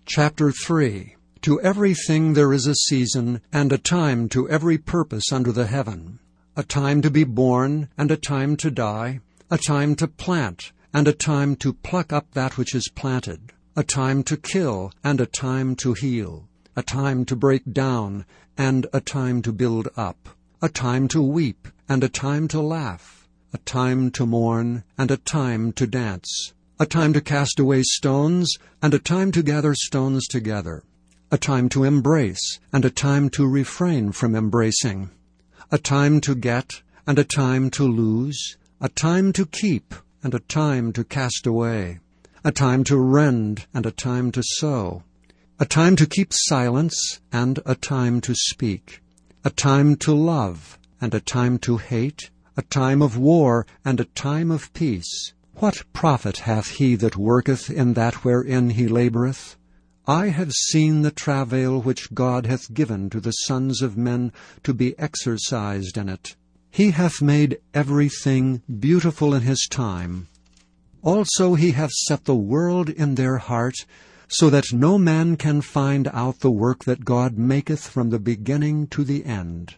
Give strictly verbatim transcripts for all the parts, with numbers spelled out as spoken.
Chapter three. To everything there is a season, and a time to every purpose under the heaven. A time to be born, and a time to die. A time to plant, and a time to pluck up that which is planted. A time to kill, and a time to heal. A time to break down, and a time to build up. A time to weep, and a time to laugh. A time to mourn, and a time to dance. A time to cast away stones, and a time to gather stones together. A time to embrace, and a time to refrain from embracing. A time to get, and a time to lose. A time to keep, and a time to cast away. A time to rend, and a time to sow. A time to keep silence, and a time to speak. A time to love, and a time to hate. A time of war, and a time of peace. What profit hath he that worketh in that wherein he laboureth? I have seen the travail which God hath given to the sons of men to be exercised in it. He hath made everything beautiful in his time. Also he hath set the world in their heart, so that no man can find out the work that God maketh from the beginning to the end.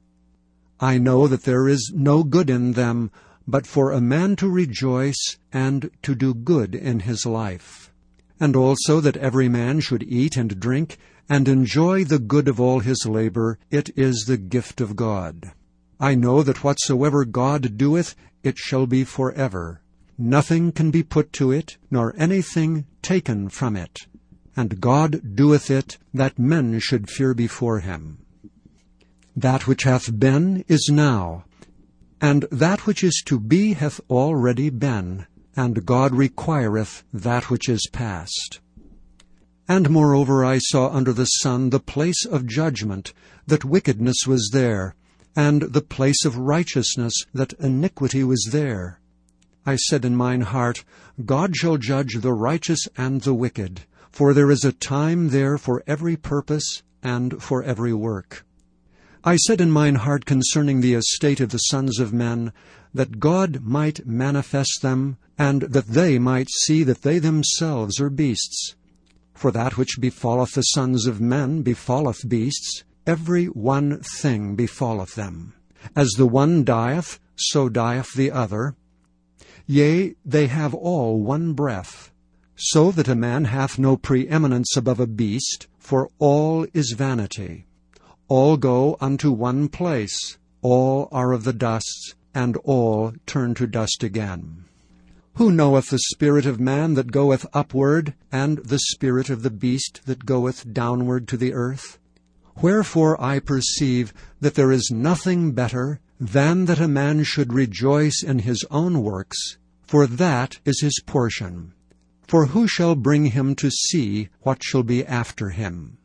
I know that there is no good in them, but for a man to rejoice and to do good in his life. And also that every man should eat and drink, and enjoy the good of all his labor. It is the gift of God. I know that whatsoever God doeth, it shall be forever. Nothing can be put to it, nor anything taken from it. And God doeth it, that men should fear before him. That which hath been is now, and that which is to be hath already been, and God requireth that which is past. And moreover I saw under the sun the place of judgment, that wickedness was there, and the place of righteousness, that iniquity was there. I said in mine heart, God shall judge the righteous and the wicked, for there is a time there for every purpose and for every work. I said in mine heart concerning the estate of the sons of men, that God might manifest them, and that they might see that they themselves are beasts. For that which befalleth the sons of men befalleth beasts, every one thing befalleth them. As the one dieth, so dieth the other. Yea, they have all one breath, so that a man hath no preeminence above a beast, for all is vanity. All go unto one place, all are of the dust, and all turn to dust again. Who knoweth the spirit of man that goeth upward, and the spirit of the beast that goeth downward to the earth? Wherefore I perceive that there is nothing better than that a man should rejoice in his own works, for that is his portion. For who shall bring him to see what shall be after him?